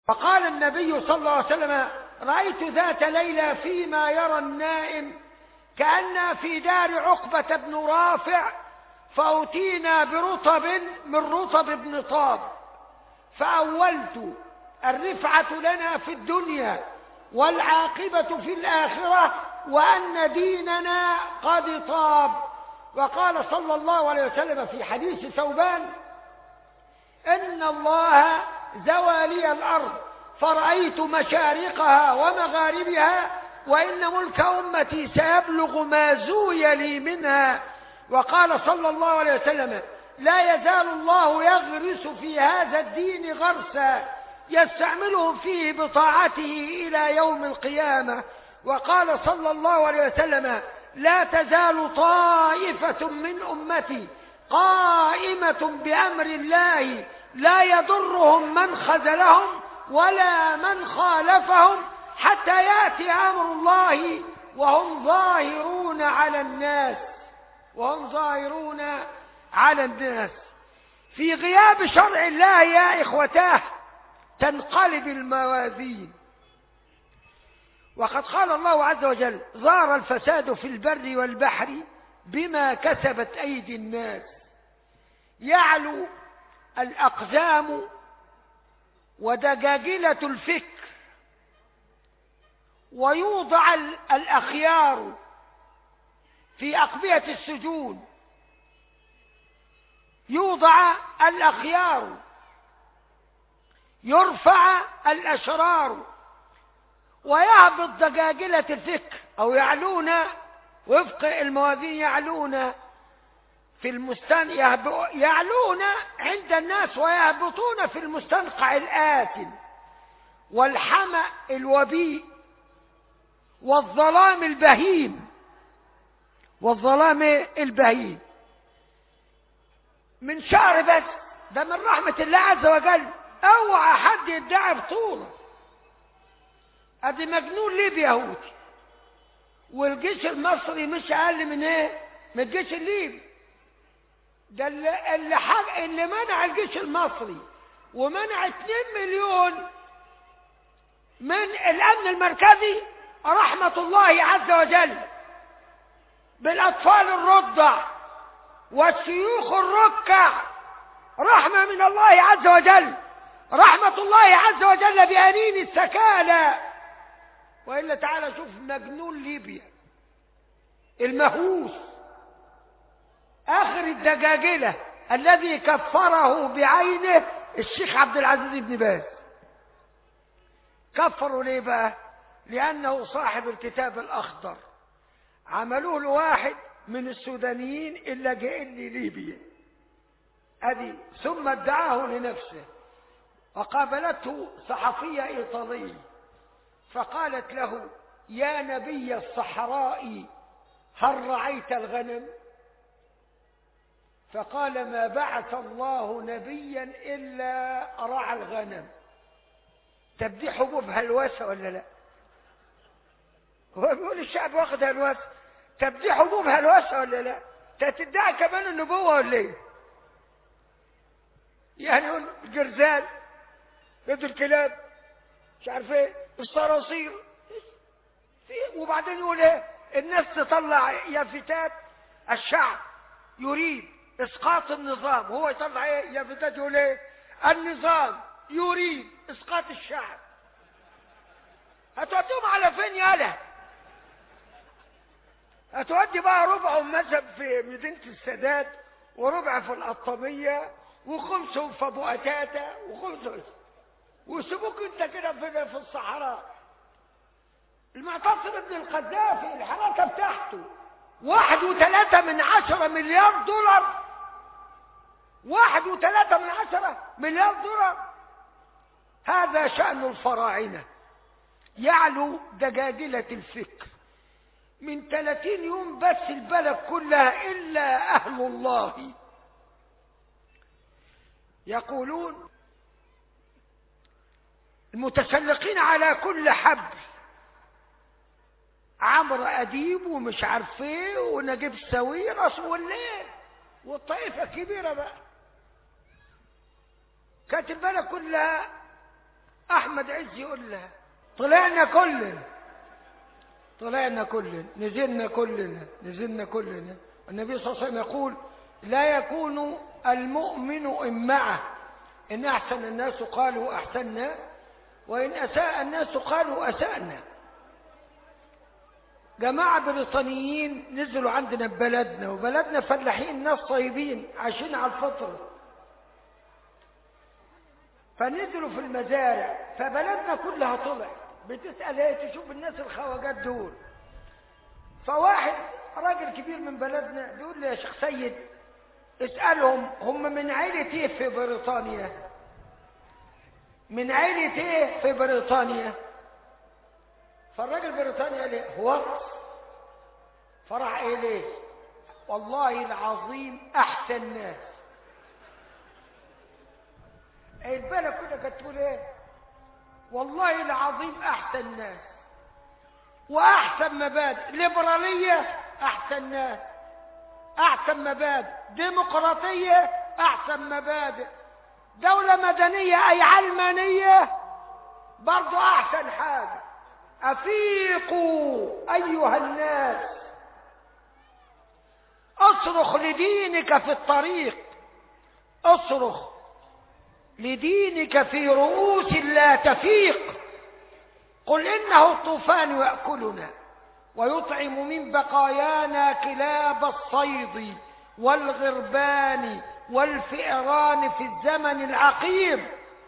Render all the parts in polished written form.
فقال النبي صلى الله عليه وسلم: رأيت ذات ليلة فيما يرى النائم كأن في دار عقبة بن رافع، فأتينا برطب من رطب بن طاب، فأولت: الرفعة لنا في الدنيا والعاقبة في الآخرة، وأن ديننا قد طاب. وقال صلى الله عليه وسلم في حديث ثوبان: إن الله زوى لي الأرض فرأيت مشارقها ومغاربها، وإن ملك أمتي سيبلغ ما زوي لي منها. وقال صلى الله عليه وسلم: لا يزال الله يغرس في هذا الدين غرسا يستعملهم فيه بطاعته إلى يوم القيامة. وقال صلى الله عليه وسلم: لا تزال طائفة من أمتي قائمة بأمر الله لا يضرهم من خذلهم ولا من خالفهم حتى يأتي أمر الله وهم ظاهرون على الناس. في غياب شرع الله يا إخوتاه تنقلب الموازين. وقد قال الله عز وجل: ظهر الفساد في البر والبحر بما كسبت أيدي الناس. يعلو الأقزام ودجاجلة الفكر، ويوضع الأخيار في أقبية السجون، يوضع الأخيار، يرفع الأشرار، ويهبط دجاجلة الفكر، أو يعلون وفق الموازين، يعلون في يعلون عند الناس ويهبطون في المستنقع الآثم والحمأ الوبيء والظلام البهيم. من شهر بس، ده من رحمة الله عز وجل. اوعى حد يدعي بطولة. ادي مجنون ليبي يهودي، والجيش المصري مش اقل من ايه؟ من الجيش الليبي. ده اللي منع الجيش المصري ومنع 2 مليون من الامن المركزي رحمة الله عز وجل بالاطفال الرضع والشيوخ الركع، رحمة من الله عز وجل، رحمة الله عز وجل بأنين السكالى. وإلا تعالى شوف مجنون ليبيا المهووس آخر الدجاجلة الذي كفره بعينه الشيخ عبد العزيز بن باز. كفروا ليه بقى؟ لأنه صاحب الكتاب الأخضر. عملوه لواحد من السودانيين إلا جاء لي ليبيا أدي، ثم ادعاه لنفسه. وقابلته صحفية إيطالية فقالت له: يا نبي الصحراء هل رعيت الغنم؟ فقال: ما بعث الله نبيا إلا رعى الغنم. طب دي حبوب هلوسة ولا لا؟ هو بيقول الشعب واخد هلوسة. طب دي حبوب هلوسة ولا لا؟ تدعي كمان النبوة ولا ايه؟ يعني يقول الجرزان، بيت الكلاب، مش عارف ايه، الصراصير، وبعدين يقول ايه؟ الناس تطلع يافتات الشعب يريد اسقاط النظام، وهو يطلع ايه؟ يافتات يقول ايه؟ النظام يريد اسقاط الشعب. هتوديهم على فين يالا؟ هتودي بقى ربع مذهب في مدينة السادات، وربع في القطامية، وخمسهم في ابو قتاته، وخمسهم ويسيبوك انت كده في الصحراء. المعتصم ابن القذافي الحركة بتاعته 1.3 مليار دولار. 1.3 مليار دولار. هذا شأن الفراعنة. يعلو دجاجلة الفكر. من 30 يوم بس البلد كلها إلا أهل الله يقولون المتسلقين على كل حبل، عمرو أديب ومش عارف ايه ونجيب ساويرس والليل والطائفة كبيرة بقى، كانت البلد كلها أحمد عز يقول لها طلعنا كلنا نزلنا كلنا. النبي صلى الله عليه وسلم يقول لا يكون المؤمن إمعة، إن أحسن الناس قالوا أحسننا، وإن أساء الناس قالوا أسأنا. جماعة بريطانيين نزلوا عندنا ببلدنا، وبلدنا فلاحين ناس طيبين عايشين على الفطر، فنزلوا في المزارع، فبلدنا كلها طلع بتسأل ايه تشوف الناس الخواجات دول. فواحد راجل كبير من بلدنا بيقول لي يا شيخ سيد اسألهم هم من عيلة ايه في بريطانيا، من عيلة ايه في بريطانيا. فالراجل بريطانيا قال لي هو فرح ايه ليه؟ والله العظيم احسن ناس. البلد كده كانت تقول ايه؟ والله العظيم احسن ناس واحسن مبادئ، ليبراليه احسن ناس، احسن مبادئ، ديمقراطيه احسن مبادئ، دوله مدنيه اي علمانيه برضو احسن حاجه. افيقوا ايها الناس، اصرخ لدينك في الطريق، اصرخ لدينك في رؤوس لا تفيق. قل إنه الطوفان يأكلنا ويطعم من بقايانا كلاب الصيد والغربان والفئران في الزمن العقيم،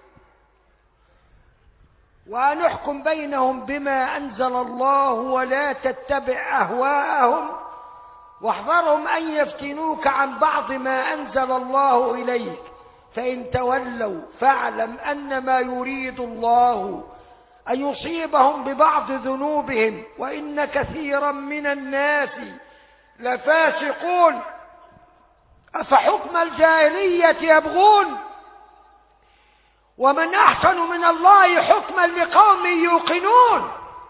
ونحكم بينهم بما أنزل الله ولا تتبع أهواءهم واحذرهم أن يفتنوك عن بعض ما أنزل الله إليك، فإن تولوا فاعلم أنما يريد الله أن يصيبهم ببعض ذنوبهم وإن كثيرا من الناس لفاسقون. أفحكم الجاهلية يبغون ومن أحسن من الله حكما لقوم يوقنون.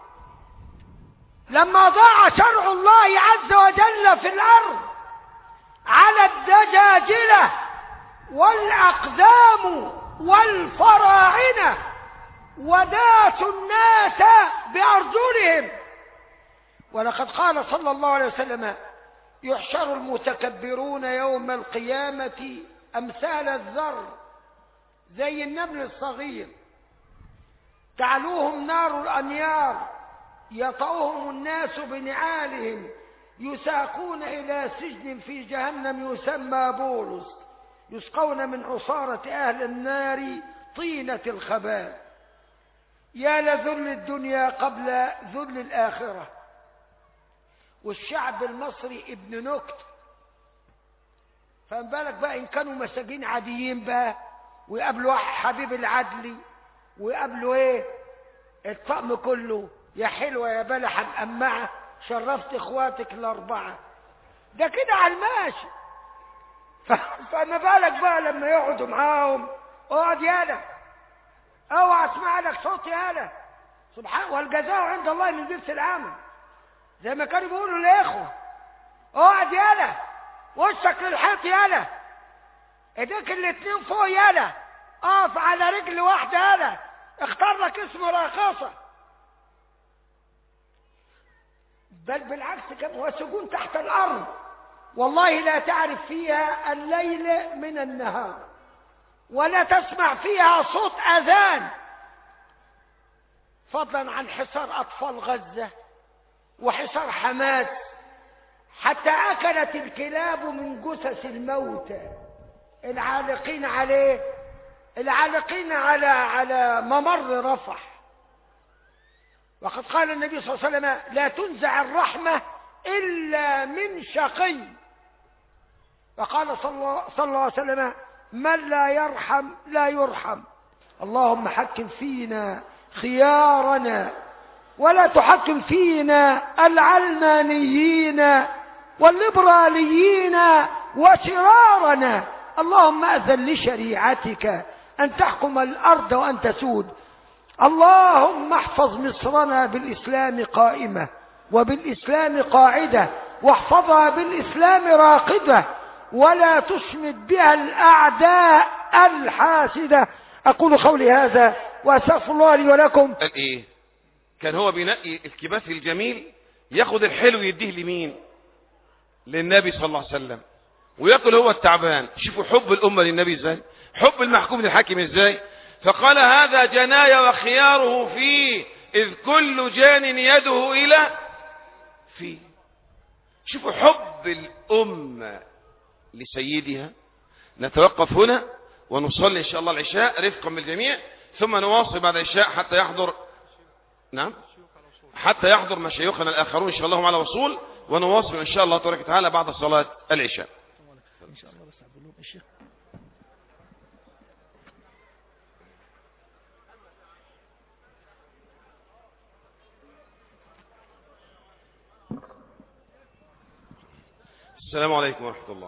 لما ضاع شرع الله عز وجل في الأرض على الدجاجلة والأقدام والفراعنة وداسوا الناس بأرجلهم. ولقد قال صلى الله عليه وسلم يحشر المتكبرون يوم القيامة أمثال الذر، زي النمل الصغير، تعلوهم نار الأنيار يطأهم الناس بنعالهم، يساقون إلى سجن في جهنم يسمى بولس، يسقون من عصارة أهل النار طينة الخبال. يا لذل الدنيا قبل ذل الآخرة. والشعب المصري ابن نكت، فما بالك بقى إن كانوا مساجين عاديين بقى ويقابلوا واحد حبيب العدلي ويقابلوا ايه الطقم كله، يا حلوة يا بلحة مقمعة شرفت اخواتك الاربعة، ده كده على الماشي. فما بالك بقى لما يقعدوا معاهم، اقعد يالا اوعى اسمع لك صوت يالا، سبحان والجزاء عند الله من جنس العمل، زي ما كانوا بيقولوا للاخوه، اقعد يالا وشك للحيط يالا، ايديك الاتنين فوق يالا، اقف على رجل واحده يالا، اختار لك اسم راقصه. بل بالعكس كان وسجون تحت الارض والله لا تعرف فيها الليل من النهار ولا تسمع فيها صوت اذان، فضلا عن حصار اطفال غزه وحصار حماس، حتى اكلت الكلاب من جثث الموتى العالقين عليه، العالقين على ممر رفح. وقد قال النبي صلى الله عليه وسلم لا تنزع الرحمة إلا من شقي. وقال صلى الله عليه وسلم من لا يرحم لا يرحم. اللهم حكم فينا خيارنا ولا تحكم فينا العلمانيين والليبراليين وشرارنا. اللهم أذن لشريعتك أن تحكم الأرض وأن تسود. اللهم احفظ مصرنا بالإسلام قائمة وبالإسلام قاعدة، واحفظها بالإسلام راقدة، ولا تشمت بها الأعداء الحاسدة. أقول قولي هذا وأستغفر الله لي ولكم. قال إيه؟ كان هو بينقي الكباس الجميل، ياخد الحلو يديه لمين؟ للنبي صلى الله عليه وسلم، ويأكل هو التعبان. شوفوا حب الأمة للنبي ازاي، حب المحكوم للحاكم ازاي. فقال هذا جناي وخياره فيه، إذ كل جان يده إلى فيه. شوفوا حب الأمة لسيدها. نتوقف هنا ونصلي إن شاء الله العشاء رفقا بالجميع، ثم نواصل بعد العشاء حتى يحضر حتى يحضر مشايخنا الآخرون إن شاء الله على وصول، ونواصل إن شاء الله تبارك وتعالى بعد صلاة العشاء. إن شاء الله. بس أقول لهم الشيخ السلام عليكم ورحمة الله.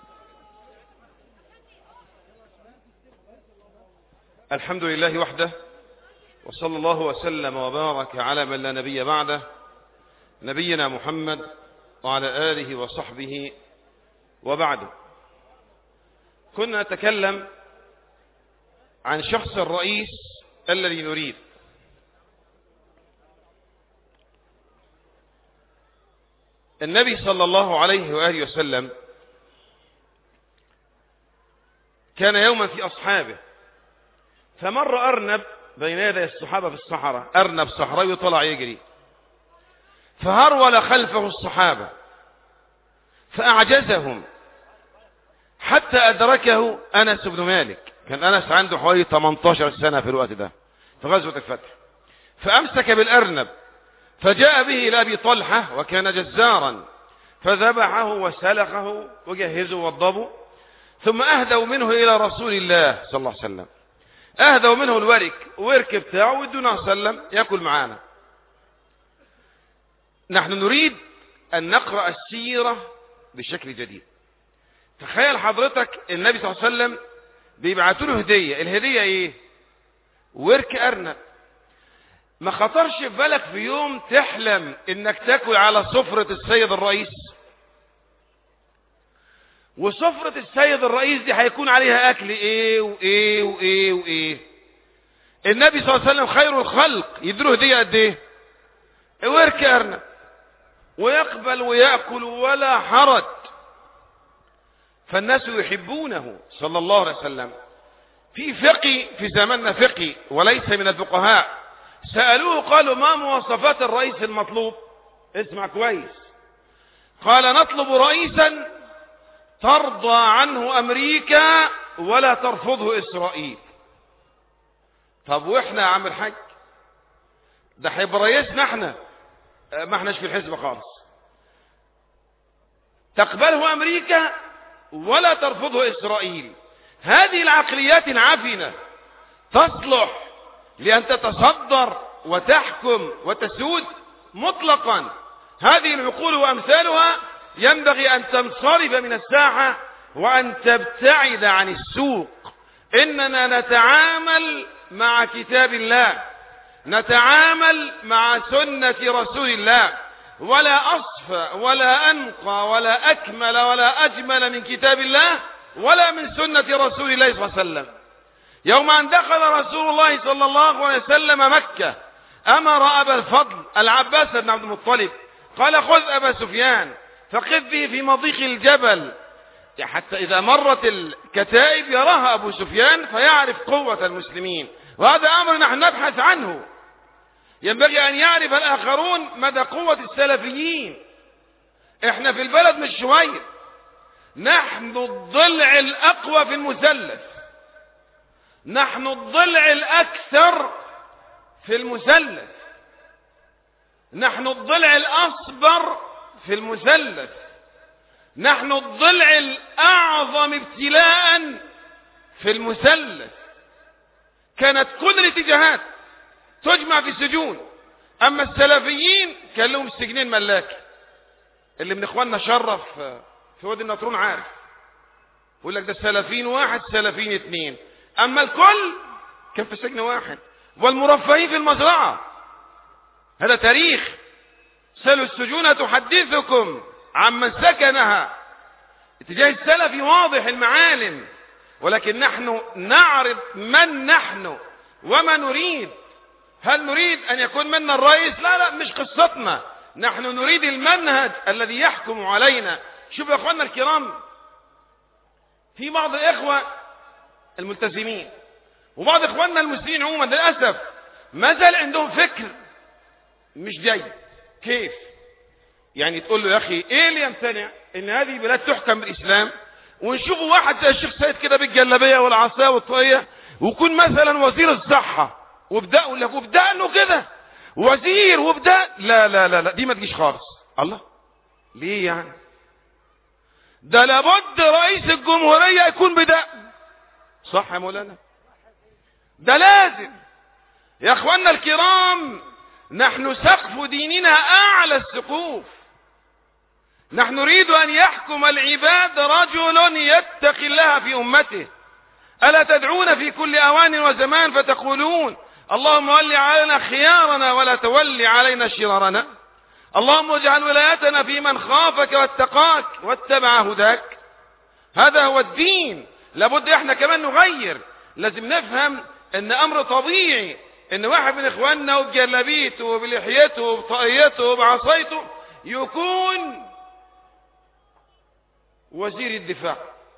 الحمد لله وحده، وصلى الله وسلم وبارك على من لا نبي بعده، نبينا محمد وعلى آله وصحبه وبعده. كنا نتكلم عن شخص الرئيس الذي نريد. النبي صلى الله عليه وآله وسلم كان يوما في أصحابه، فمر أرنب بين يدي الصحابة في الصحراء، أرنب صحراوي طلع يجري، فهرول خلفه الصحابة فأعجزهم حتى أدركه أنس بن مالك. كان أنس عنده حوالي 18 سنة في الوقت ده في غزوة الفتح، فأمسك بالأرنب فجاء به إلى أبي طلحة وكان جزارا، فذبحه وسلخه وجهزه وضبه، ثم أهدوا منه إلى رسول الله صلى الله عليه وسلم. أهدوا منه الورك بتاعه ودنا صلى الله عليه وسلم يأكل معانا. نحن نريد أن نقرأ السيرة بشكل جديد. تخيل حضرتك النبي صلى الله عليه وسلم بيبعتوا له هدية، الهدية إيه؟ ورك أرنب. ما خطرش في بالك في يوم تحلم إنك تاكل على سفرة السيد الرئيس؟ وسفرة السيد الرئيس دي هيكون عليها أكل إيه وإيه وإيه وإيه. النبي صلى الله عليه وسلم خير الخلق يديله هدية قد إيه؟ ورك أرنب، ويقبل ويأكل ولا حرج. فالناس يحبونه صلى الله عليه وسلم. في فقه في زماننا فقه وليس من الفقهاء، سألوه قالوا ما مواصفات الرئيس المطلوب؟ اسمع كويس. قال نطلب رئيسا ترضى عنه أمريكا ولا ترفضه إسرائيل. طب وإحنا يا عم الحاج ده هيبقى رئيسنا احنا، ما احناش في الحزب خالص. تقبله أمريكا ولا ترفضه إسرائيل. هذه العقليات العفنة تصلح لأن تتصدر وتحكم وتسود مطلقا. هذه العقول وأمثالها ينبغي أن تنصرف من الساحة وأن تبتعد عن السوق. إننا نتعامل مع كتاب الله، نتعامل مع سنة رسول الله، ولا أصفى ولا أنقى ولا أكمل ولا أجمل من كتاب الله ولا من سنة رسول الله صلى الله عليه وسلم. يوم أن دخل رسول الله صلى الله عليه وسلم مكة أمر أبا الفضل العباس بن عبد المطلب قال خذ أبا سفيان فقذ به في مضيق الجبل، حتى إذا مرت الكتائب يراها أبو سفيان فيعرف قوة المسلمين. وهذا أمر نحن نبحث عنه. ينبغي أن يعرف الآخرون مدى قوة السلفيين. احنا في البلد مش شوية، نحن الضلع الأقوى في المثلث، نحن الضلع الأكثر في المثلث، نحن الضلع الأصبر في المثلث، نحن الضلع الأعظم ابتلاء في المثلث. كانت كل الاتجاهات تجمع في سجون، أما السلفيين كان لهم سجنين ملاك. اللي من إخواننا شرف في وادي النطرون عارف، يقول لك ده سلفيين واحد سلفيين اثنين، أما الكل كان في سجن واحد. والمرفهين في المزرعة. هذا تاريخ. سلوا السجون تحدثكم عمن سكنها. اتجاه السلفي واضح المعالم، ولكن نحن نعرف من نحن وما نريد. هل نريد أن يكون منا الرئيس؟ لا، مش قصتنا. نحن نريد المنهج الذي يحكم علينا. شوفوا يا أخواننا الكرام، في بعض الإخوة الملتزمين وبعض إخواننا المسلمين عموما للأسف ما زال عندهم فكر مش جيد. كيف؟ يعني تقول له يا أخي إيه اللي يمتنع إن هذه بلاد تحكم بالإسلام، ونشوفوا واحد زي الشيخ سيد كده بالجلابية والعصاية والطاقية ويكون مثلا وزير الصحة وبدأ له كده وزير وبدأ لا دي ما تجيش خالص. الله، ليه يعني؟ ده لابد رئيس الجمهورية يكون بدأ. صح يا مولانا؟ ده لازم. يا اخواننا الكرام، نحن سقف ديننا أعلى السقوف. نحن نريد أن يحكم العباد رجل يتقي الله في أمته. ألا تدعون في كل أوان وزمان فتقولون اللهم ول علينا خيارنا ولا تولي علينا شرارنا؟ اللهم اجعل ولايتنا في من خافك واتقاك واتبع هداك. هذا هو الدين. لابد احنا كمان نغير. لازم نفهم ان امر طبيعي ان واحد من اخواننا وبجلابيته وبلحيته وبطاقيته وبعصايته يكون وزير الدفاع.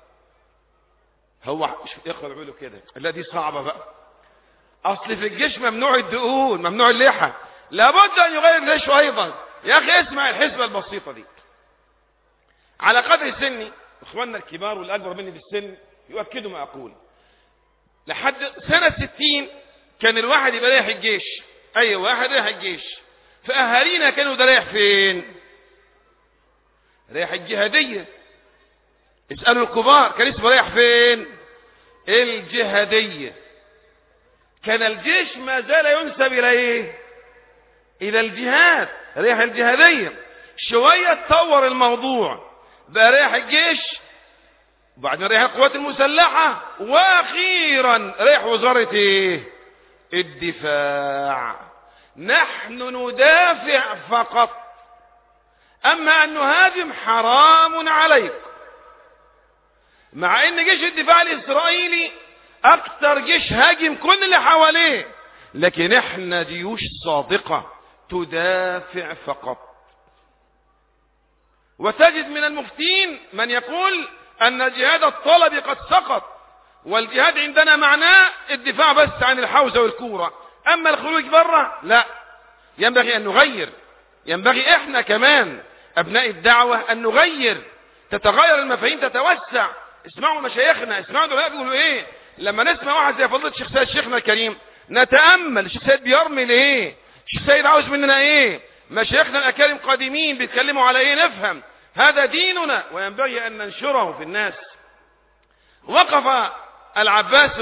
هو يقرأ بيقولوا كده، لا دي صعبة بقى. اصل في الجيش ممنوع الدقون، ممنوع اللحى. لابد ان يغير ليشه ايضا. يا اخي اسمع الحسبة البسيطة دي. على قدر سني، اخواننا الكبار والاكبر مني في السن يؤكدوا ما اقول. لحد سنة 60 كان الواحد يبقى رايح الجيش. اي واحد رايح الجيش. فاهالينا كانوا ده رايح فين؟ رايح الجهادية. اسألوا الكبار كان اسمه رايح فين؟ الجهادية. كان الجيش ما زال ينسب الى ايه؟ الى الجهاد. رايح الجهادية. شوية تطور الموضوع بقى رايح الجيش، وبعدين رايح القوات المسلحة، واخيرا رايح وزارة ايه؟ الدفاع. نحن ندافع فقط، اما ان نهاجم حرام عليكم. مع ان جيش الدفاع الاسرائيلي اكتر جيش هاجم كل اللي حواليه، لكن احنا جيوش صادقة تدافع فقط. وتجد من المفتين من يقول ان جهاد الطلب قد سقط، والجهاد عندنا معناه الدفاع بس عن الحوزة والكورة، اما الخروج بره لا. ينبغي ان نغير. ينبغي احنا كمان ابناء الدعوة ان نغير، تتغير المفاهيم، تتوسع. اسمعوا مشايخنا، اسمعوا دول بيقولوا ايه. لما نسمع واحد زي فضيلة الشيخ سيد شيخنا الكريم نتأمل الشيخ سيد بيرمي لايه، الشيخ سيد عاوز مننا ايه، مشايخنا الاكارم قادمين بيتكلموا على ايه، نفهم. هذا ديننا وينبغي ان ننشره في الناس. وقف العباس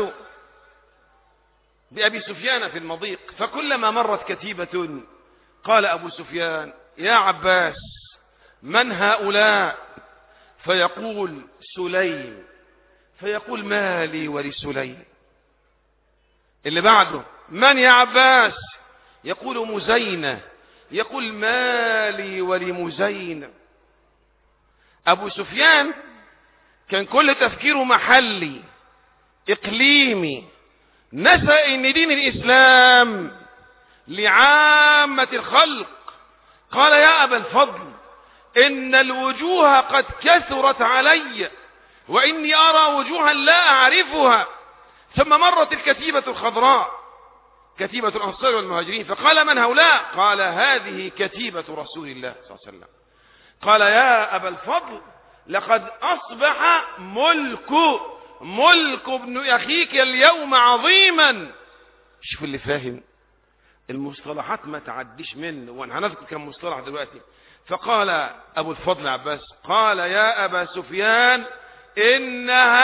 بأبي سفيان في المضيق، فكلما مرت كتيبة قال أبو سفيان يا عباس من هؤلاء؟ فيقول سليم، فيقول مالي ولسليم. اللي بعده من يا عباس؟ يقول مزينة، يقول مالي ولمزينة. أبو سفيان كان كل تفكيره محلي إقليمي، نسى إن دين الإسلام لعامة الخلق. قال يا أبا الفضل إن الوجوه قد كثرت علي وإني أرى وجوها لا أعرفها. ثم مرت الكتيبة الخضراء، كتيبة الأنصار والمهاجرين، فقال من هؤلاء؟ قال هذه كتيبة رسول الله صلى الله عليه وسلم. قال يا أبا الفضل لقد أصبح ملك ابن أخيك اليوم عظيما. شوف اللي فاهم المصطلحات ما تعديش منه، وانا هنذكر كم مصطلح دلوقتي. فقال أبو الفضل عباس قال يا أبا سفيان إنها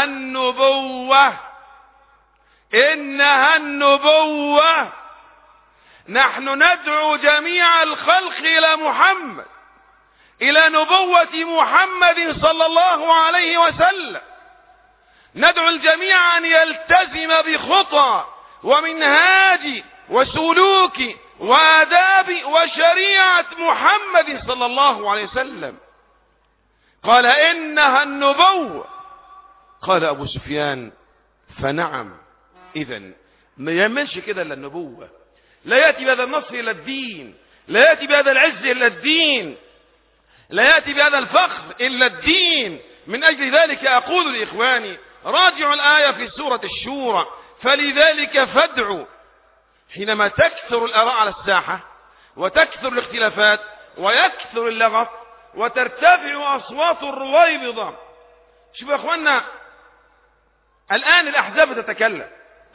النبوة، نحن ندعو جميع الخلق إلى محمد، إلى نبوة محمد صلى الله عليه وسلم. ندعو الجميع أن يلتزم بخطى ومنهاج وسلوك وآداب وشريعة محمد صلى الله عليه وسلم. قال إنها النبوة. قال أبو سفيان فنعم، إذن ما يعملش كده إلا النبوة. لا يأتي بهذا النصر إلا الدين، لا يأتي بهذا العز إلا الدين، لا يأتي بهذا الفخر إلا الدين. من أجل ذلك أقول لإخواني راجعوا الآية في سورة الشورى: فلذلك فادعوا. حينما تكثر الآراء على الساحة وتكثر الاختلافات ويكثر اللغط وترتفع أصوات الرويبضة. شوفوا يا أخوانا، الآن الأحزاب تتكلم،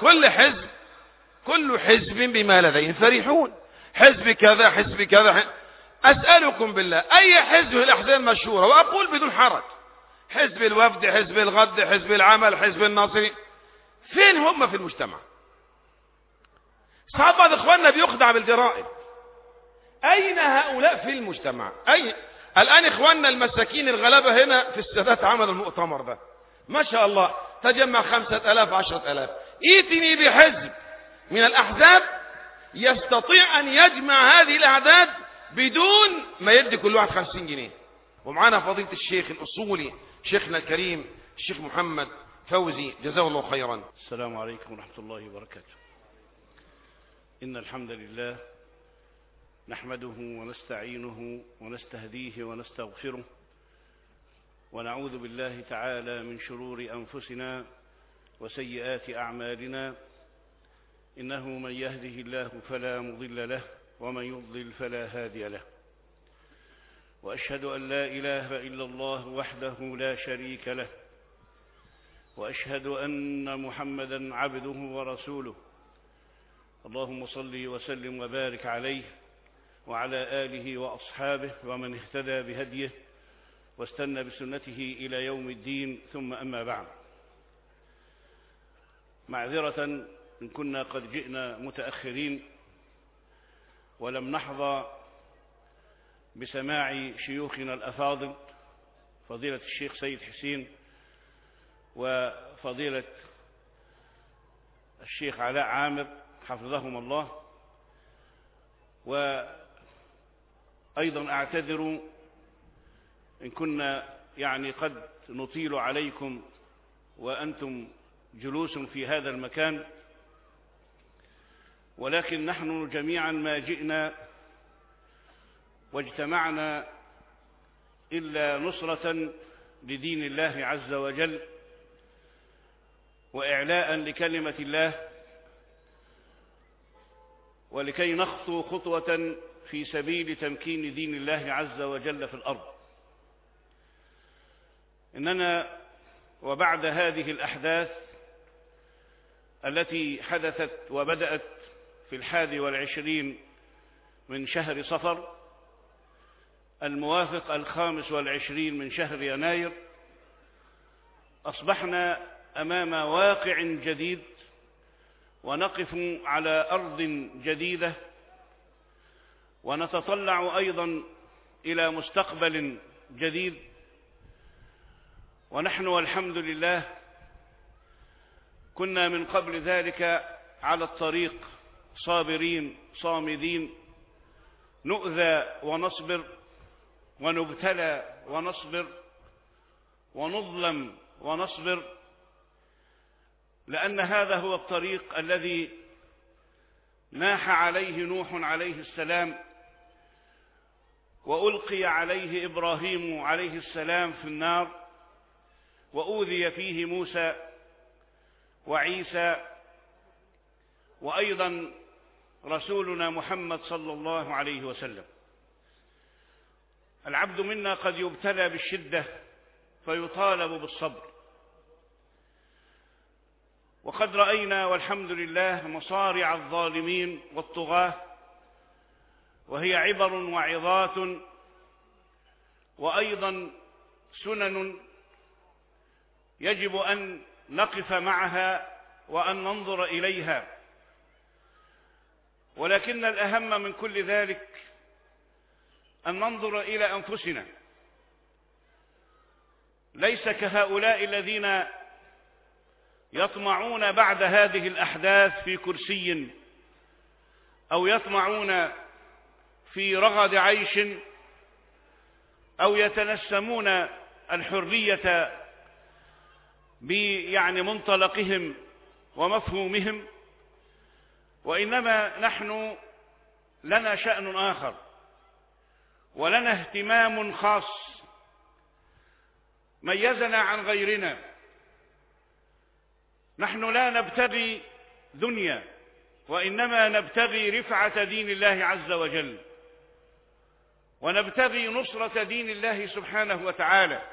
كل حزب بما لديهم فرحون، حزب كذا حزب كذا. أسألكم بالله، أي حزب الأحزاب المشهورة، وأقول بدون حرج، حزب الوفد، حزب الغد، حزب العمل، حزب الناصري، فين هم في المجتمع؟ ساعات بعض إخواننا بيخدع بالجرائد. أين هؤلاء في المجتمع؟ الآن إخواننا المساكين الغلابة هنا في السادات عملوا المؤتمر ده، ما شاء الله تجمع 5000 10,000. ائتني بحزب من الأحزاب يستطيع أن يجمع هذه الأعداد بدون ما يدي كل واحد 50 جنيه. ومعنا فضيلة الشيخ الأصولي شيخنا الكريم الشيخ محمد فوزي جزاه الله خيرا. السلام عليكم ورحمة الله وبركاته. إن الحمد لله نحمده ونستعينه ونستهديه ونستغفره، ونعوذ بالله تعالى من شرور أنفسنا وسيئات أعمالنا. إنه من يهده الله فلا مضل له، ومن يضلل فلا هادي له. وأشهد أن لا إله إلا الله وحده لا شريك له، وأشهد أن محمدا عبده ورسوله. اللهم صل وسلم وبارك عليه وعلى آله وأصحابه ومن اهتدى بهديه واستنى بسنته إلى يوم الدين. ثم أما بعد، معذرة إن كنا قد جئنا متأخرين ولم نحظى بسماع شيوخنا الأفاضل فضيلة الشيخ سيد حسين وفضيلة الشيخ علاء عامر حفظهم الله. وأيضا أعتذر إن كنا قد نطيل عليكم وأنتم جلوس في هذا المكان، ولكن نحن جميعا ما جئنا واجتمعنا إلا نصرة لدين الله عز وجل وإعلاء لكلمة الله، ولكي نخطو خطوة في سبيل تمكين دين الله عز وجل في الأرض. إننا وبعد هذه الأحداث التي حدثت وبدأت في 21 من شهر صفر الموافق 25 من شهر يناير، أصبحنا أمام واقع جديد ونقف على أرض جديدة، ونتطلع أيضا إلى مستقبل جديد. ونحن والحمد لله كنا من قبل ذلك على الطريق صابرين صامدين، نؤذى ونصبر، ونبتلى ونصبر، ونظلم ونصبر، لأن هذا هو الطريق الذي ناح عليه نوح عليه السلام، وألقي عليه إبراهيم عليه السلام في النار، وأوذي فيه موسى وعيسى، وأيضا رسولنا محمد صلى الله عليه وسلم. العبد منا قد يبتلى بالشدة فيطالب بالصبر، وقد رأينا والحمد لله مصارع الظالمين والطغاة، وهي عبر وعظات وأيضا سنن يجب أن نقف معها وأن ننظر إليها. ولكن الأهم من كل ذلك أن ننظر إلى أنفسنا، ليس كهؤلاء الذين يطمعون بعد هذه الأحداث في كرسي، أو يطمعون في رغد عيش، أو يتنسمون الحرية بمنطلقهم ومفهومهم، وإنما نحن لنا شأن آخر ولنا اهتمام خاص ميزنا عن غيرنا. نحن لا نبتغي دنيا، وإنما نبتغي رفعة دين الله عز وجل، ونبتغي نصرة دين الله سبحانه وتعالى،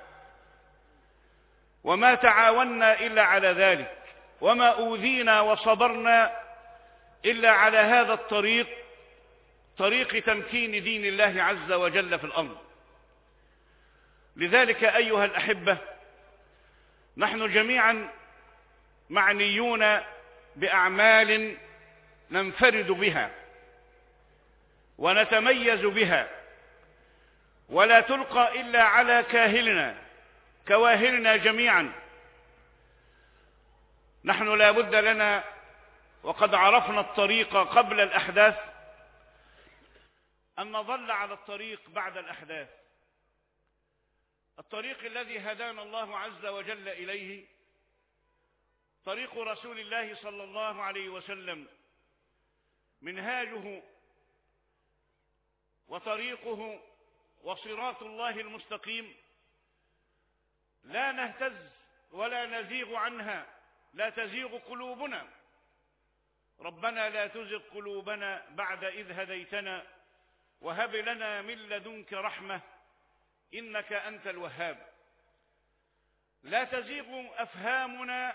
وما تعاوننا إلا على ذلك، وما أوذينا وصبرنا إلا على هذا الطريق، طريق تمكين دين الله عز وجل في الأرض. لذلك أيها الأحبة، نحن جميعا معنيون بأعمال ننفرد بها ونتميز بها، ولا تلقى إلا على كاهلنا كواهلنا جميعا. نحن لا بد لنا، وقد عرفنا الطريق قبل الأحداث، أن نظل على الطريق بعد الأحداث. الطريق الذي هدانا الله عز وجل إليه طريق رسول الله صلى الله عليه وسلم، منهاجه وطريقه وصراط الله المستقيم، لا نهتز ولا نزيغ عنها، لا تزيغ قلوبنا. ربنا لا تزغ قلوبنا بعد إذ هديتنا وهب لنا من لدنك رحمة إنك أنت الوهاب. لا تزيغ أفهامنا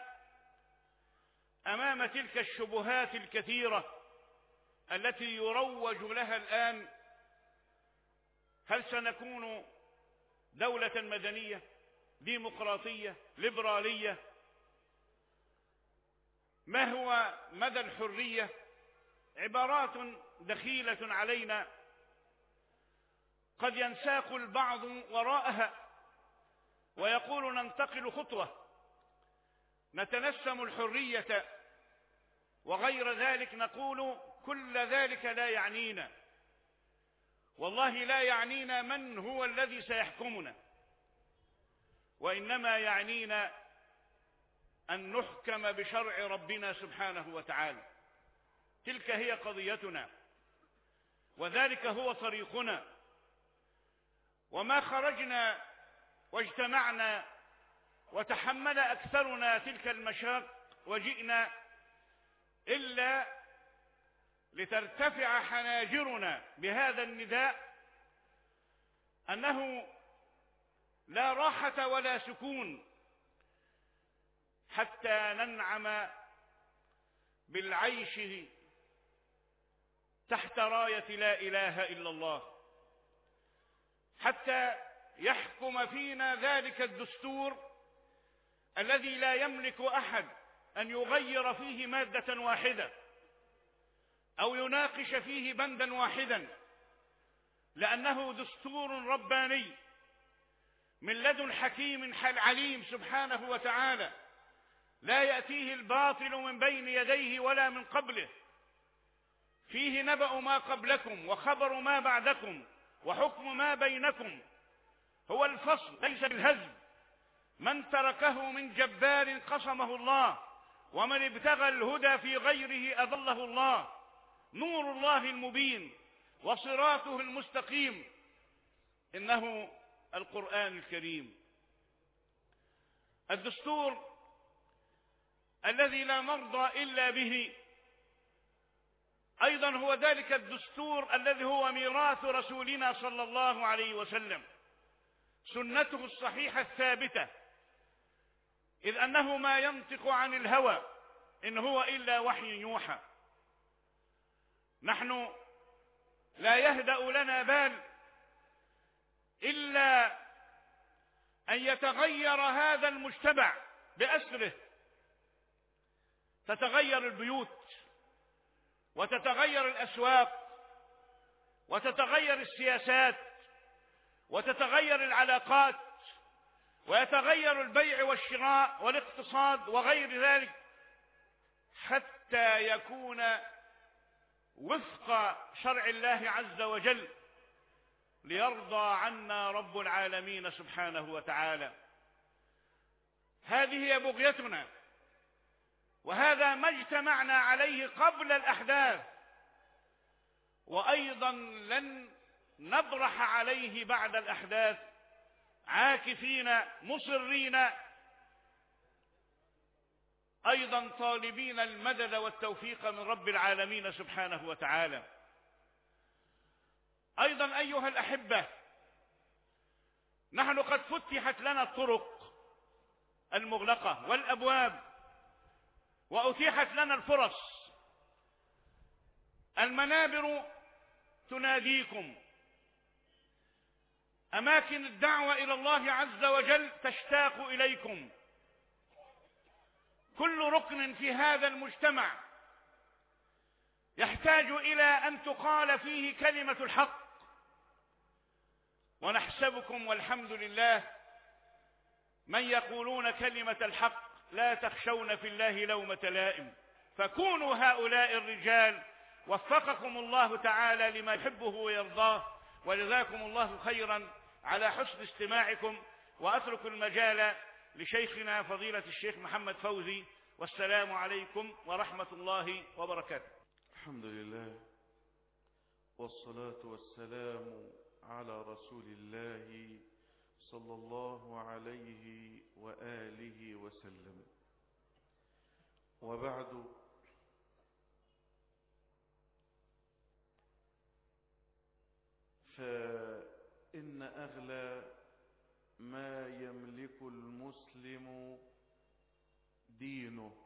أمام تلك الشبهات الكثيرة التي يروج لها الآن. هل سنكون دولة مدنية ديمقراطية ليبرالية؟ ما هو مدى الحرية؟ عبارات دخيلة علينا قد ينساق البعض وراءها ويقول ننتقل خطوة، نتنسم الحرية وغير ذلك. نقول كل ذلك لا يعنينا، والله لا يعنينا من هو الذي سيحكمنا، وإنما يعنينا أن نحكم بشرع ربنا سبحانه وتعالى. تلك هي قضيتنا، وذلك هو طريقنا. وما خرجنا واجتمعنا وتحمل أكثرنا تلك المشاق وجئنا إلا لترتفع حناجرنا بهذا النداء أنه لا راحة ولا سكون حتى ننعم بالعيش تحت راية لا إله إلا الله، حتى يحكم فينا ذلك الدستور الذي لا يملك أحد أن يغير فيه مادة واحدة أو يناقش فيه بندا واحدا، لأنه دستور رباني من لدن حكيم عليم سبحانه وتعالى، لا يأتيه الباطل من بين يديه ولا من قبله، فيه نبأ ما قبلكم وخبر ما بعدكم وحكم ما بينكم، هو الفصل ليس بالهزل. من تركه من جبار قصمه الله، ومن ابتغى الهدى في غيره أضله الله. نور الله المبين وصراطه المستقيم إنه القرآن الكريم. الدستور الذي لا نرضى إلا به أيضا هو ذلك الدستور الذي هو ميراث رسولنا صلى الله عليه وسلم، سنته الصحيحة الثابتة، إذ أنه ما ينطق عن الهوى إن هو إلا وحي يوحى. نحن لا يهدأ لنا بال إلا أن يتغير هذا المجتمع بأسره، تتغير البيوت وتتغير الأسواق وتتغير السياسات وتتغير العلاقات ويتغير البيع والشراء والاقتصاد وغير ذلك، حتى يكون وفق شرع الله عز وجل ليرضى عنا رب العالمين سبحانه وتعالى. هذه هي بغيتنا، وهذا ما اجتمعنا عليه قبل الأحداث، وأيضا لن نبرح عليه بعد الأحداث، عاكفين مصرين أيضا طالبين المدد والتوفيق من رب العالمين سبحانه وتعالى. أيضا أيها الأحبة، نحن قد فتحت لنا الطرق المغلقة والأبواب، وأتيحت لنا الفرص، المنابر تناديكم، أماكن الدعوة إلى الله عز وجل تشتاق إليكم، كل ركن في هذا المجتمع يحتاج إلى أن تقال فيه كلمة الحق، ونحسبكم والحمد لله من يقولون كلمة الحق لا تخشون في الله لومة لائم، فكونوا هؤلاء الرجال وفقكم الله تعالى لما يحبه ويرضاه، وجزاكم الله خيرا على حسن استماعكم، وأترك المجال لشيخنا فضيلة الشيخ محمد فوزي، والسلام عليكم ورحمة الله وبركاته. الحمد لله والصلاة والسلام على رسول الله صلى الله عليه وآله وسلم، وبعد، فإن أغلى ما يملك المسلم دينه،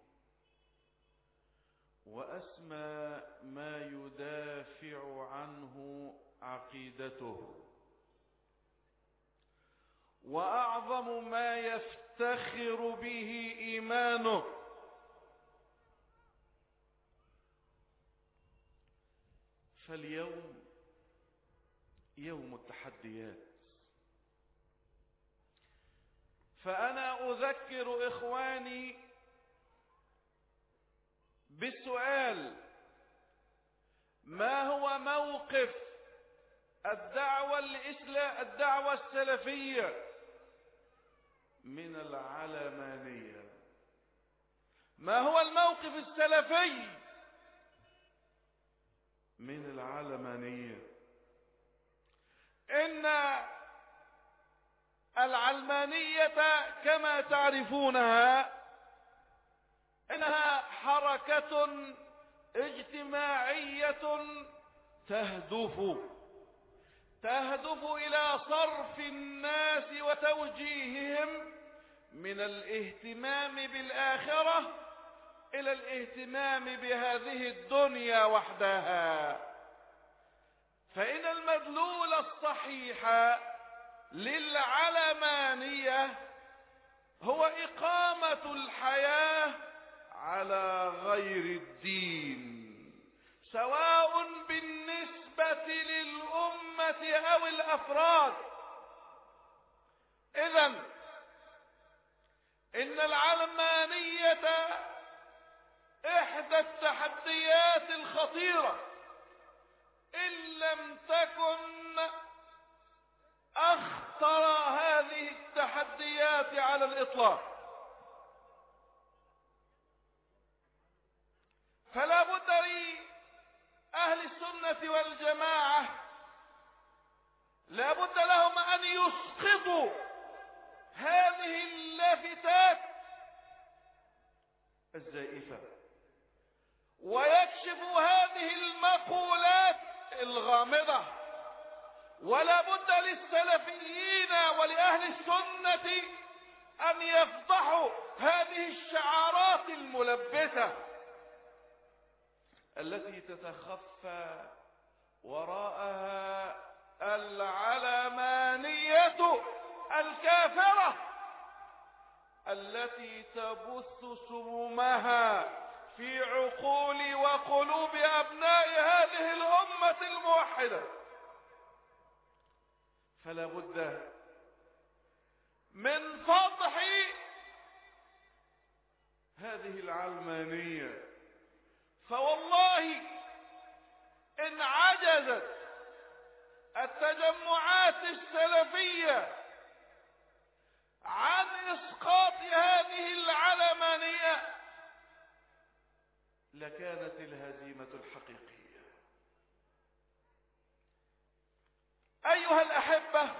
وأسمى ما يدافع عنه عقيدته، وأعظم ما يفتخر به إيمانه. فاليوم يوم التحديات، فأنا أذكر إخواني بالسؤال: ما هو موقف الدعوة السلفية من العلمانية؟ ما هو الموقف السلفي من العلمانية؟ إن العلمانية كما تعرفونها إنها حركة اجتماعية تهدف إلى صرف الناس وتوجيههم من الاهتمام بالآخرة إلى الاهتمام بهذه الدنيا وحدها. فإن المدلول الصحيح للعلمانية هو إقامة الحياة على غير الدين، سواء بالنسبة للأمة أو الأفراد. إذن إن العلمانية إحدى التحديات الخطيرة، إن لم تكن أخطر هذه التحديات على الإطلاق. فلا بد لأهل السنة والجماعة، لا بد لهم أن يسقطوا هذه اللافتات الزائفة، ويكشفوا هذه المقولات الغامضة. ولا بد للسلفيين ولأهل السنة أن يفضحوا هذه الشعارات الملبسة التي تتخفى وراءها العلمانية الكافرة التي تبث سمومها في عقول وقلوب أبناء هذه الأمة الموحدة. فلا بد من فضح هذه العلمانية. فوالله إن عجزت التجمعات السلفية عن إسقاط هذه العلمانية لكانت الهزيمة الحقيقية. أيها الأحبة،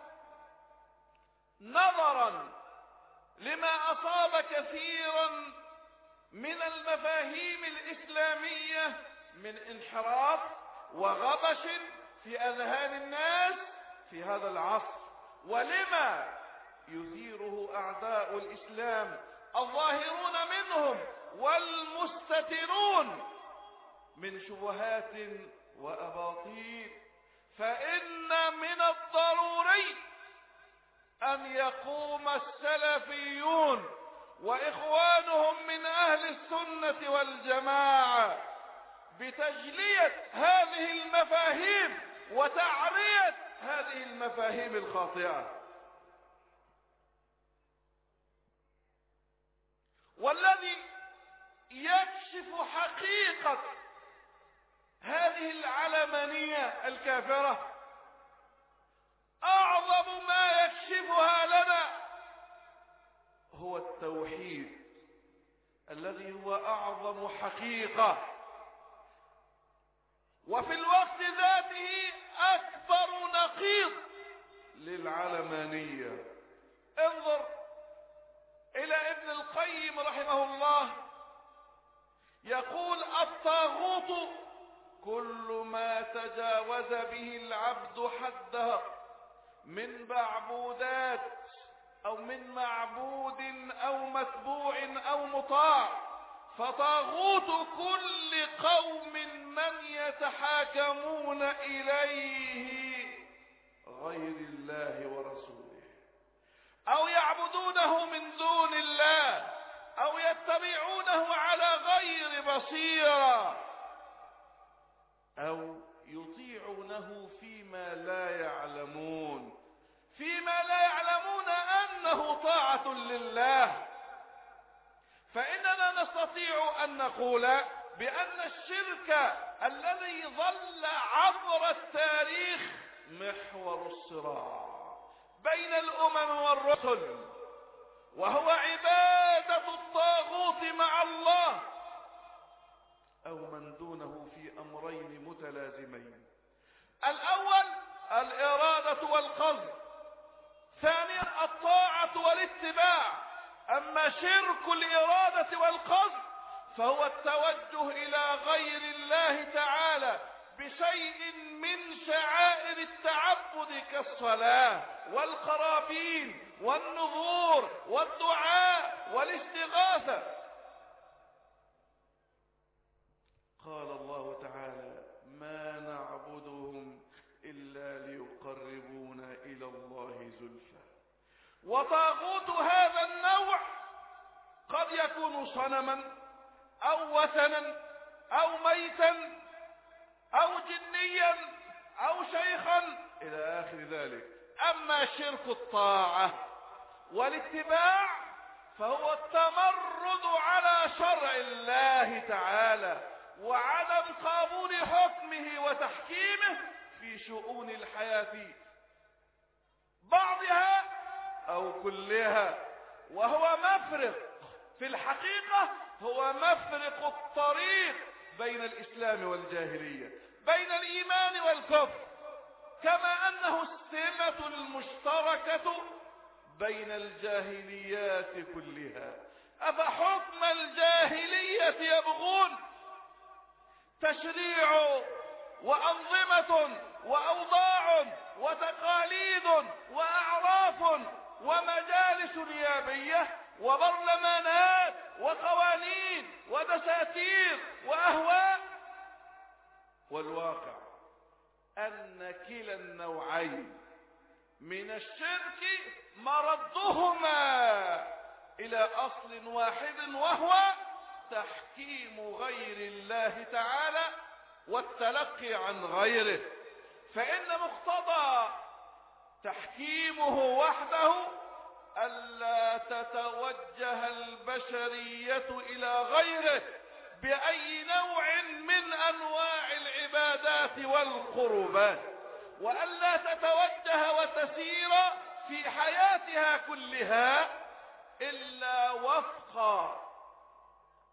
نظرا لما أصاب كثيرا من المفاهيم الإسلامية من انحراف وغبش في أذهان الناس في هذا العصر، ولما يثيره أعداء الإسلام الظاهرون منهم والمستترون من شبهات وأباطيل، فإن من الضروري أن يقوم السلفيون وإخوانهم من أهل السنة والجماعة بتجلية هذه المفاهيم وتعرية هذه المفاهيم الخاطئة. والذي يكشف حقيقة هذه العلمانية الكافرة أعظم ما يكشفها لنا هو التوحيد الذي هو أعظم حقيقة، وفي الوقت ذاته أكبر نقيض للعلمانية. انظر إلى ابن القيم رحمه الله، يقول: الطاغوت كل ما تجاوز به العبد حده من معبودات أو من معبود أو متبوع أو مطاع، فطاغوت كل قوم من يتحاكمون إليه غير الله ورسوله، أو يعبدونه من دون الله، أو يتبعونه على غير بصيرة، أو يطيعونه فيما لا يعلمون، فيما لا يعلمون أنه طاعة لله. فإننا نستطيع أن نقول بأن الشرك الذي ظل عبر التاريخ محور الصراع بين الأمم والرسل، وهو عبادة الطاغوت مع الله أو من دونه في أمرين متلازمين: الأول الإرادة والقصد، ثانيا الطاعة والاتباع. أما شرك الإرادة والقصد فهو التوجه إلى غير الله تعالى بشيء من شعائر التعبد كالصلاة والقرابين والنذور والدعاء والاستغاثة. قال الله تعالى: ما نعبدهم إلا ليقربونا إلى الله زلفى. وطاغوت هذا النوع قد يكون صنما أو وثنا أو ميتا أو جنيا أو شيخا إلى آخر ذلك. أما شرك الطاعة والاتباع فهو التمرد على شرع الله تعالى وعدم قبول حكمه وتحكيمه في شؤون الحياة بعضها أو كلها، وهو مفرق في الحقيقة، هو مفرق الطريق بين الإسلام والجاهلية، بين الإيمان والكفر، كما أنه السمة المشتركة بين الجاهليات كلها. أفحكم الجاهلية يبغون؟ تشريع وأنظمة وأوضاع وتقاليد وأعراف ومجالس نيابية وبرلمانات وقوانين ودساتير وأهواء. والواقع أن كلا النوعين من الشرك مردهما إلى أصل واحد، وهو تحكيم غير الله تعالى والتلقي عن غيره. فإن مقتضى تحكيمه وحده ألا تتوجه البشرية إلى غيره بأي نوع من أنواع العبادات والقربات، وألا تتوجه وتسير في حياتها كلها إلا وفق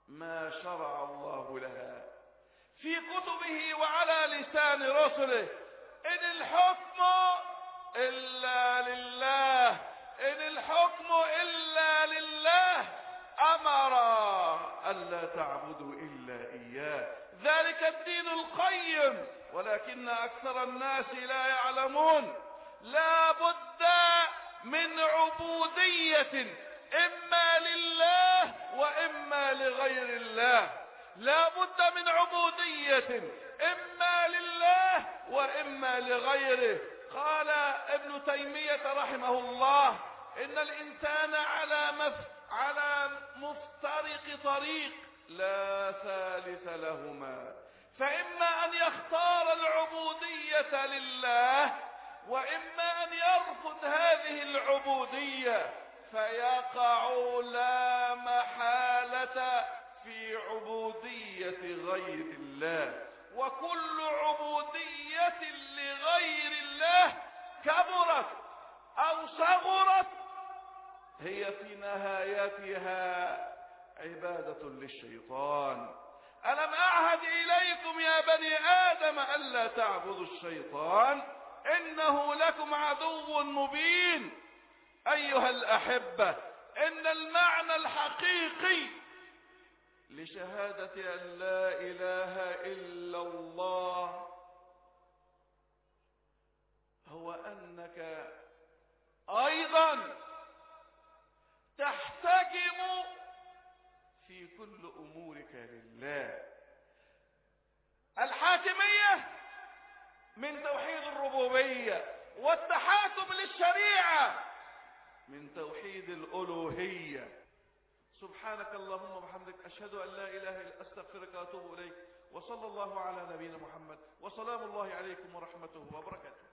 ما شرع الله لها في كتبه وعلى لسان رسله. إن الحكم إلا لله، إن الحكم إلا لله، أمر ألا تعبدوا إلا إياه، ذلك الدين القيم، ولكن أكثر الناس لا يعلمون. لا بد من عبودية إما لله وإما لغير الله، لا بد من عبودية إما لله وإما لغيره. قال ابن تيمية رحمه الله: إن الإنسان على مفترق طريق لا ثالث لهما، فإما أن يختار العبودية لله، وإما أن يرفض هذه العبودية، فيقع لا محالة في عبودية غير الله. وكل عبودية لغير الله كبرت أو صغرت هي في نهايتها عبادة للشيطان. ألم أعهد إليكم يا بني آدم ألا تعبدوا الشيطان إنه لكم عدو مبين. أيها الأحبة، إن المعنى الحقيقي لشهادة أن لا إله إلا الله هو أنك أيضا تحتكم في كل أمورك لله. الحاكمية من توحيد الربوبية، والتحاكم للشريعة من توحيد الألوهية. سبحانك اللهم وبحمدك، أشهد أن لا إله إلا أستغفرك وأتوب إليك، وصلى الله على نبينا محمد، وسلام الله عليكم ورحمته وبركاته.